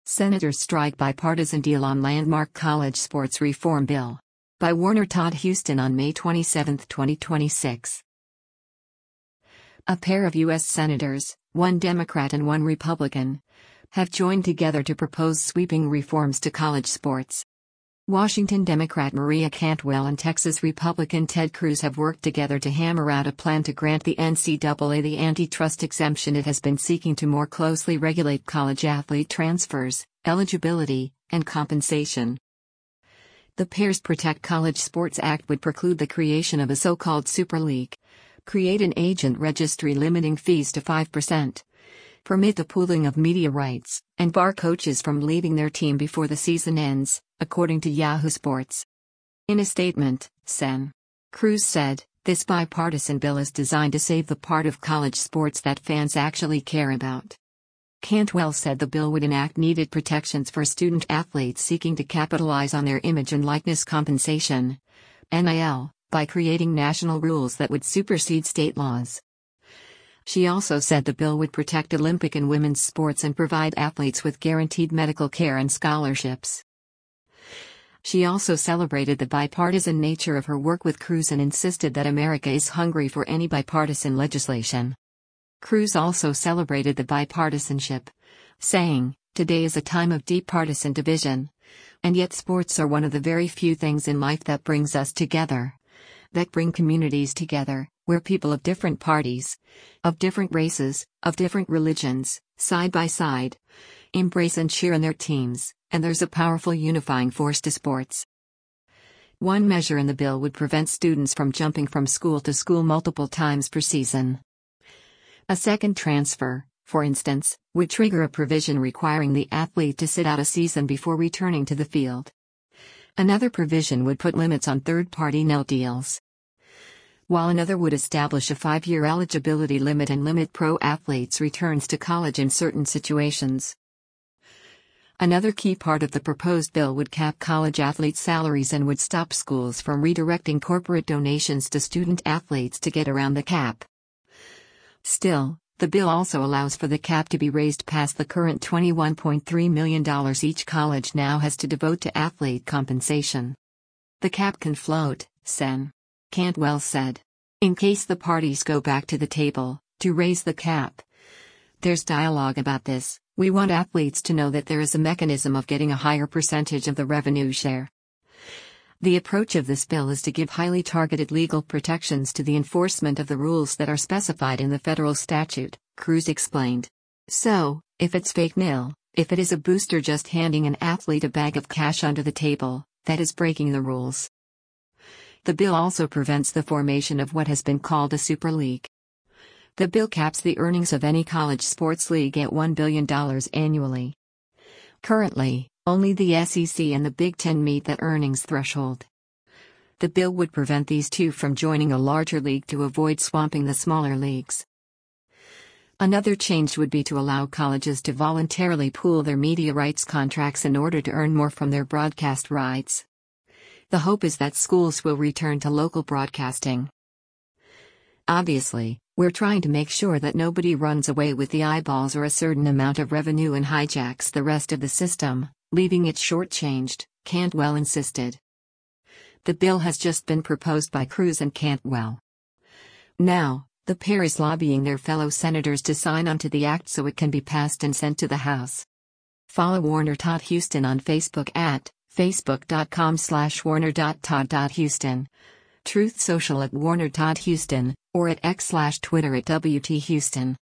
Senators strike bipartisan deal on landmark college sports reform bill. By Warner Todd Huston on May 27, 2026. A pair of U.S. senators, one Democrat and one Republican, have joined together to propose sweeping reforms to college sports. Washington Democrat Maria Cantwell and Texas Republican Ted Cruz have worked together to hammer out a plan to grant the NCAA the antitrust exemption it has been seeking to more closely regulate college athlete transfers, eligibility, and compensation. The pair's Protect College Sports Act would preclude the creation of a so-called Super League, create an agent registry limiting fees to 5%, permit the pooling of media rights, and bar coaches from leaving their team before the season ends, according to Yahoo Sports. In a statement, Sen. Cruz said, "This bipartisan bill is designed to save the part of college sports that fans actually care about." Cantwell said the bill would enact needed protections for student athletes seeking to capitalize on their image and likeness compensation, NIL, by creating national rules that would supersede state laws. She also said the bill would protect Olympic and women's sports and provide athletes with guaranteed medical care and scholarships. She also celebrated the bipartisan nature of her work with Cruz and insisted that America is hungry for any bipartisan legislation. Cruz also celebrated the bipartisanship, saying, "Today is a time of deep partisan division. And yet sports are one of the very few things in life that brings us together. That bring communities together, where people of different parties, of different races, of different religions, side by side, embrace and cheer on their teams, and there's a powerful unifying force to sports." One measure in the bill would prevent students from jumping from school to school multiple times per season. A second transfer, for instance, would trigger a provision requiring the athlete to sit out a season before returning to the field. Another provision would put limits on third-party NIL deals, while another would establish a 5-year eligibility limit and limit pro athletes' returns to college in certain situations. Another key part of the proposed bill would cap college athletes' salaries and would stop schools from redirecting corporate donations to student athletes to get around the cap. Still, the bill also allows for the cap to be raised past the current $21.3 million each college now has to devote to athlete compensation. The cap can float, Sen. Cantwell said. In case the parties go back to the table to raise the cap. There's dialogue about this. We want athletes to know that there is a mechanism of getting a higher percentage of the revenue share. The approach of this bill is to give highly targeted legal protections to the enforcement of the rules that are specified in the federal statute, Cruz explained. So, if it's fake NIL, if it is a booster just handing an athlete a bag of cash under the table, that is breaking the rules. The bill also prevents the formation of what has been called a Super League. The bill caps the earnings of any college sports league at $1 billion annually. Currently, only the SEC and the Big Ten meet that earnings threshold. The bill would prevent these two from joining a larger league to avoid swamping the smaller leagues. Another change would be to allow colleges to voluntarily pool their media rights contracts in order to earn more from their broadcast rights. The hope is that schools will return to local broadcasting. Obviously, we're trying to make sure that nobody runs away with the eyeballs or a certain amount of revenue and hijacks the rest of the system, leaving it shortchanged, Cantwell insisted. The bill has just been proposed by Cruz and Cantwell. Now, the pair is lobbying their fellow senators to sign onto the act so it can be passed and sent to the House. Follow Warner Todd Huston on Facebook at facebook.com/warner.todd.huston, Truth Social at Warner Todd Huston, or at X/Twitter at WT Huston.